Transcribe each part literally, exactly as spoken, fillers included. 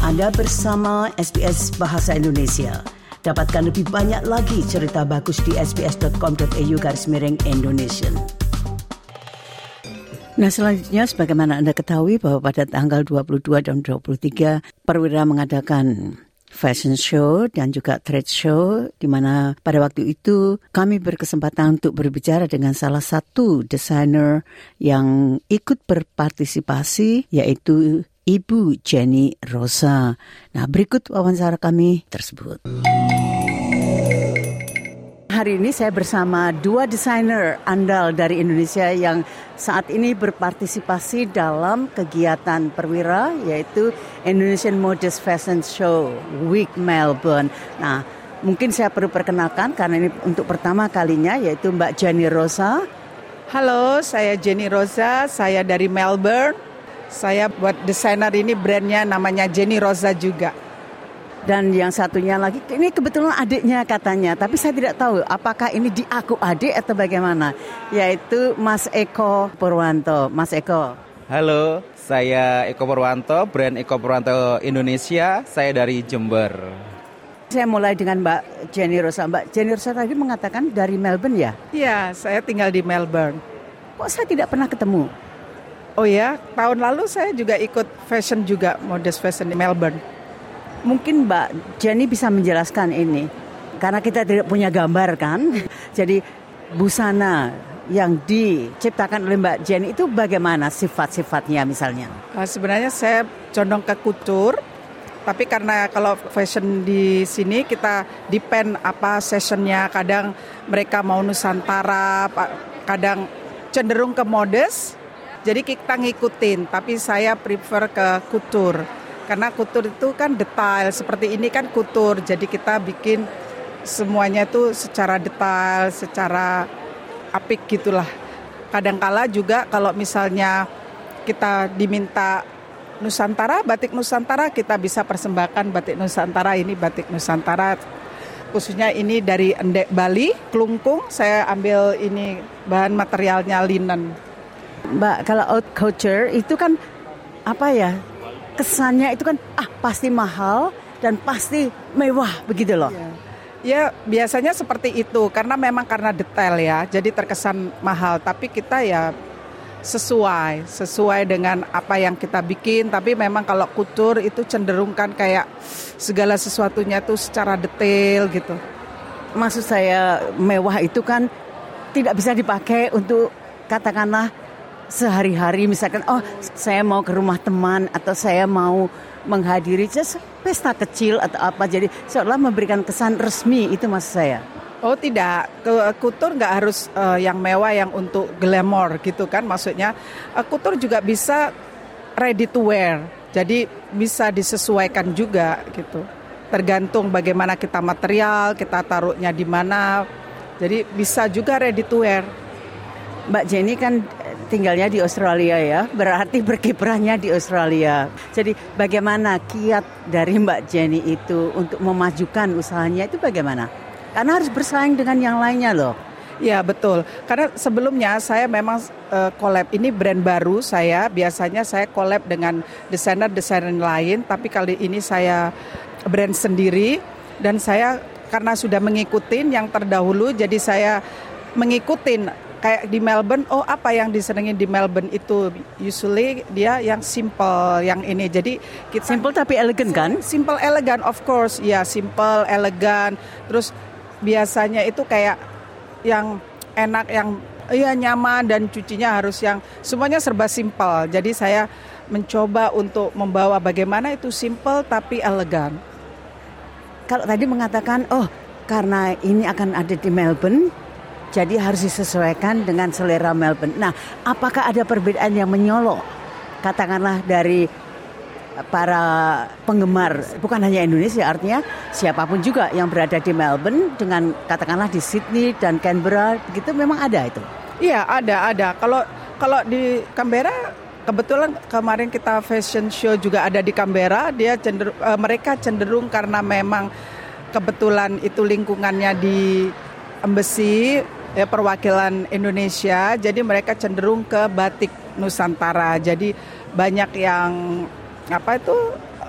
Anda bersama S B S Bahasa Indonesia. Dapatkan lebih banyak lagi cerita bagus di sbs.com.au garis miring Indonesian. Nah, selanjutnya sebagaimana Anda ketahui bahwa pada tanggal dua puluh dua dan dua puluh tiga Perwira mengadakan fashion show dan juga trade show, di mana pada waktu itu kami berkesempatan untuk berbicara dengan salah satu desainer yang ikut berpartisipasi, yaitu Ibu Jenny Rosa. Nah, berikut wawancara kami tersebut. Hari ini saya bersama dua desainer andal dari Indonesia yang saat ini berpartisipasi dalam kegiatan Perwira, yaitu Indonesian Modest Fashion Show Week Melbourne. Nah, mungkin saya perlu perkenalkan karena ini untuk pertama kalinya, yaitu Mbak Jenny Rosa. Halo, saya Jenny Rosa, saya dari Melbourne. Saya buat desainer ini, brandnya namanya Jenny Rosa juga. Dan yang satunya lagi, ini kebetulan adiknya katanya, tapi saya tidak tahu apakah ini diaku adik atau bagaimana, yaitu Mas Eko Purwanto. Mas Eko. Halo, saya Eko Purwanto, brand Eko Purwanto Indonesia, saya dari Jember. Saya mulai dengan Mbak Jenny Rosa. Mbak Jenny Rosa tadi mengatakan dari Melbourne ya? Iya, saya tinggal di Melbourne. Kok saya tidak pernah ketemu? Oh ya, tahun lalu saya juga ikut fashion juga, modest fashion di Melbourne. Mungkin Mbak Jenny bisa menjelaskan ini, karena kita tidak punya gambar kan. Jadi busana yang diciptakan oleh Mbak Jenny itu bagaimana sifat-sifatnya misalnya? Uh, sebenarnya saya condong ke couture, tapi karena kalau fashion di sini kita depend apa sessionnya. Kadang mereka mau Nusantara, kadang cenderung ke modest, jadi kita ngikutin. Tapi saya prefer ke couture. Karena couture itu kan detail, seperti ini kan couture, jadi kita bikin semuanya itu secara detail, secara apik gitulah. Kadangkala juga kalau misalnya kita diminta Nusantara, batik Nusantara, kita bisa persembahkan batik Nusantara. Ini batik Nusantara, khususnya ini dari Endek Bali, Kelungkung, saya ambil ini bahan materialnya linen. Mbak, kalau haute couture itu kan apa ya? Kesannya itu kan ah pasti mahal dan pasti mewah begitu loh. Ya, ya biasanya seperti itu karena memang karena detail ya, jadi terkesan mahal. Tapi kita ya sesuai sesuai dengan apa yang kita bikin. Tapi memang kalau couture itu cenderung kan kayak segala sesuatunya tuh secara detail gitu. Maksud saya mewah itu kan tidak bisa dipakai untuk katakanlah sehari-hari, misalkan oh saya mau ke rumah teman atau saya mau menghadiri just pesta kecil atau apa, jadi seolah memberikan kesan resmi, itu maksud saya. Oh tidak, ke couture nggak harus uh, yang mewah yang untuk glamour gitu kan, maksudnya uh, couture juga bisa ready to wear, jadi bisa disesuaikan juga gitu, tergantung bagaimana kita material, kita taruhnya di mana, jadi bisa juga ready to wear. Mbak Jenny kan tinggalnya di Australia ya, berarti berkiprahnya di Australia. Jadi bagaimana kiat dari Mbak Jenny itu untuk memajukan usahanya itu bagaimana? Karena harus bersaing dengan yang lainnya loh. Ya betul, karena sebelumnya saya memang uh, collab, ini brand baru saya, biasanya saya collab dengan desainer-desainer lain, tapi kali ini saya brand sendiri dan saya karena sudah mengikutin yang terdahulu, jadi saya mengikutin. Kayak di Melbourne, oh apa yang disenengin di Melbourne itu usually dia yang simple, yang ini. Jadi kita simple tapi elegan kan? Simple elegan of course, ya simple elegan. Terus biasanya itu kayak yang enak, yang ya nyaman dan cucinya harus yang semuanya serba simple. Jadi saya mencoba untuk membawa bagaimana itu simple tapi elegan. Kalau tadi mengatakan oh karena ini akan ada di Melbourne, jadi harus disesuaikan dengan selera Melbourne. Nah, apakah ada perbedaan yang menyolok? Katakanlah dari para penggemar, bukan hanya Indonesia, artinya siapapun juga yang berada di Melbourne dengan katakanlah di Sydney dan Canberra, begitu memang ada itu? Iya, ada, ada. Kalau kalau di Canberra, kebetulan kemarin kita fashion show juga ada di Canberra, dia cenderung, uh, mereka cenderung karena memang kebetulan itu lingkungannya di embassy, ya, perwakilan Indonesia, jadi mereka cenderung ke batik Nusantara. Jadi banyak yang apa itu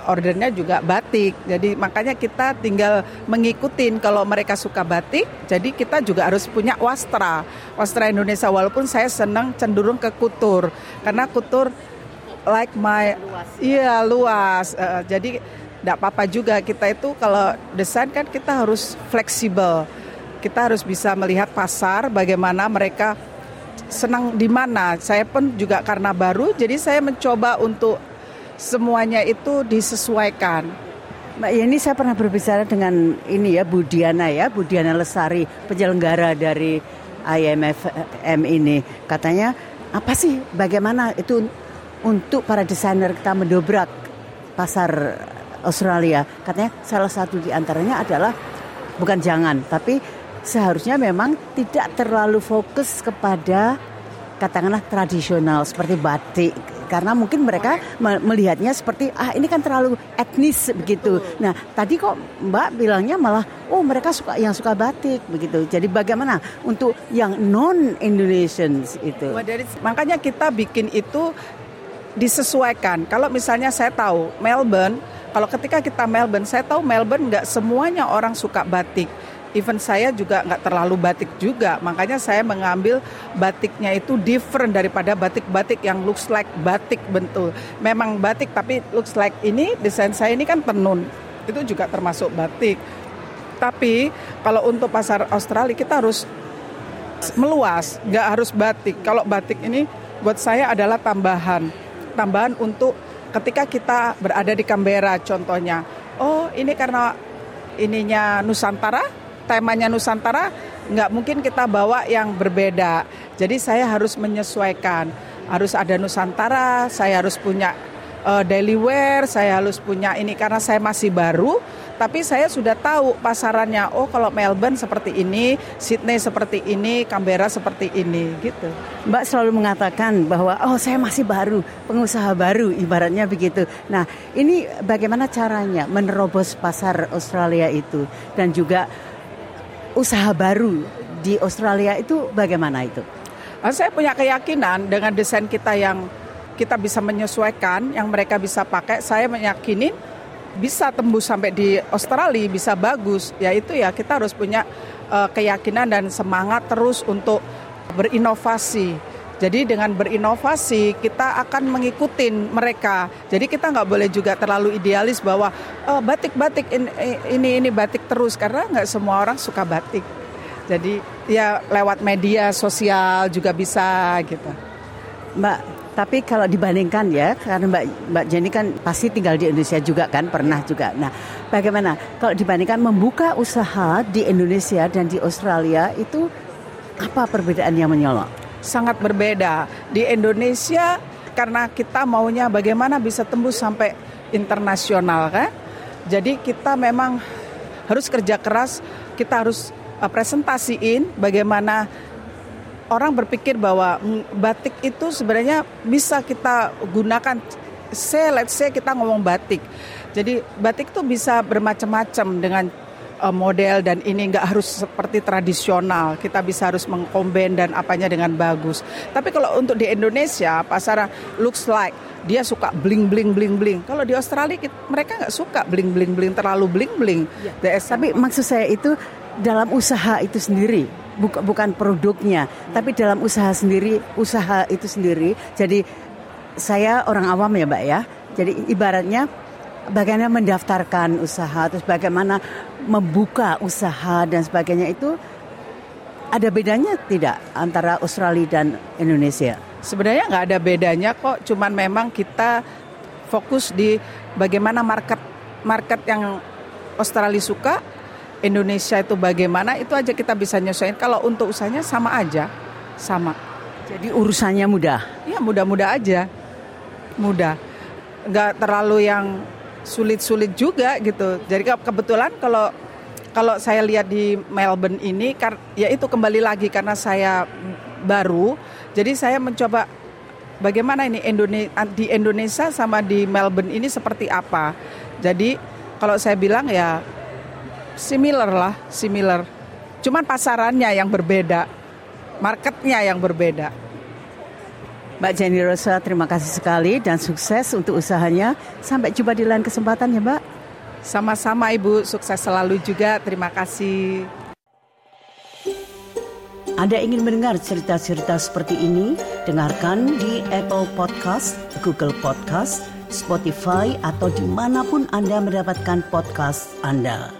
ordernya juga batik. Jadi makanya kita tinggal mengikutin kalau mereka suka batik, jadi kita juga harus punya wastra. Wastra Indonesia, walaupun saya senang cenderung ke kutur. Karena kutur like my iya luas. Uh, jadi enggak apa-apa juga kita itu kalau desain kan kita harus fleksibel. Kita harus bisa melihat pasar bagaimana mereka senang di mana. Saya pun juga karena baru, jadi saya mencoba untuk semuanya itu disesuaikan. Mbak Yeni, saya pernah berbicara dengan ini ya, Bu Diana ya, Bu Diana Lesari, penyelenggara dari I M F M ini. Katanya, apa sih, bagaimana itu untuk para desainer kita mendobrak pasar Australia? Katanya salah satu di antaranya adalah, bukan jangan, tapi seharusnya memang tidak terlalu fokus kepada katakanlah tradisional seperti batik, karena mungkin mereka melihatnya seperti ah ini kan terlalu etnis begitu. Nah tadi kok Mbak bilangnya malah oh mereka suka yang suka batik begitu. Jadi bagaimana untuk yang non Indonesians itu? Makanya kita bikin itu disesuaikan. Kalau misalnya saya tahu Melbourne, kalau ketika kita Melbourne, saya tahu Melbourne nggak semuanya orang suka batik. Even saya juga nggak terlalu batik juga, makanya saya mengambil batiknya itu different daripada batik-batik yang looks like batik bentul. Memang batik tapi looks like ini, desain saya ini kan tenun, itu juga termasuk batik. Tapi kalau untuk pasar Australia kita harus meluas, nggak harus batik. Kalau batik ini buat saya adalah tambahan, tambahan untuk ketika kita berada di Canberra contohnya. Oh ini karena ininya Nusantara, temanya Nusantara, nggak mungkin kita bawa yang berbeda. Jadi saya harus menyesuaikan. Harus ada Nusantara, saya harus punya uh, daily wear, saya harus punya ini karena saya masih baru. Tapi saya sudah tahu pasarannya. Oh kalau Melbourne seperti ini, Sydney seperti ini, Canberra seperti ini, gitu. Mbak selalu mengatakan bahwa oh saya masih baru, pengusaha baru, ibaratnya begitu. Nah ini bagaimana caranya menerobos pasar Australia itu dan juga usaha baru di Australia itu bagaimana itu? Saya punya keyakinan dengan desain kita yang kita bisa menyesuaikan, yang mereka bisa pakai, saya meyakini bisa tembus sampai di Australia, bisa bagus. Ya itu ya kita harus punya uh, keyakinan dan semangat terus untuk berinovasi. Jadi dengan berinovasi kita akan mengikuti mereka. Jadi kita nggak boleh juga terlalu idealis bahwa oh, batik-batik ini, ini ini batik terus karena nggak semua orang suka batik. Jadi ya lewat media sosial juga bisa gitu. Mbak, tapi kalau dibandingkan ya, karena Mbak Mbak Jenny kan pasti tinggal di Indonesia juga kan, pernah juga. Nah, bagaimana kalau dibandingkan membuka usaha di Indonesia dan di Australia itu apa perbedaan yang menyolok? Sangat berbeda. Di Indonesia karena kita maunya bagaimana bisa tembus sampai internasional kan. Jadi kita memang harus kerja keras, kita harus uh, presentasiin bagaimana orang berpikir bahwa batik itu sebenarnya bisa kita gunakan. Say, let's say kita ngomong batik. Jadi batik itu bisa bermacam-macam dengan model dan ini nggak harus seperti tradisional. Kita bisa harus mengcombine dan apanya dengan bagus. Tapi kalau untuk di Indonesia pasar looks like dia suka bling bling bling bling. Kalau di Australia kita, mereka nggak suka bling bling bling, terlalu bling bling. Ya. Tapi maksud saya itu dalam usaha itu sendiri, bukan bukan produknya, hmm. tapi dalam usaha sendiri, usaha itu sendiri. Jadi saya orang awam ya Mbak ya. Jadi ibaratnya bagaimana mendaftarkan usaha, terus bagaimana membuka usaha dan sebagainya itu ada bedanya tidak antara Australia dan Indonesia? Sebenarnya nggak ada bedanya kok, cuman memang kita fokus di bagaimana market market yang Australia suka, Indonesia itu bagaimana, itu aja kita bisa nyesuaiin. Kalau untuk usahanya sama aja, sama. Jadi urusannya mudah? Ya mudah-mudah aja, mudah. Nggak terlalu yang sulit-sulit juga gitu. Jadi kebetulan kalau kalau saya lihat di Melbourne ini, ya itu kembali lagi karena saya baru, jadi saya mencoba bagaimana ini Indonesia, di Indonesia sama di Melbourne ini seperti apa. Jadi kalau saya bilang ya similar lah, similar. Cuman pasarannya yang berbeda, marketnya yang berbeda. Mbak Jenny Rosa, terima kasih sekali dan sukses untuk usahanya. Sampai jumpa di lain kesempatan ya Mbak. Sama-sama Ibu, sukses selalu juga. Terima kasih. Anda ingin mendengar cerita-cerita seperti ini? Dengarkan di Apple Podcast, Google Podcast, Spotify, atau dimanapun Anda mendapatkan podcast Anda.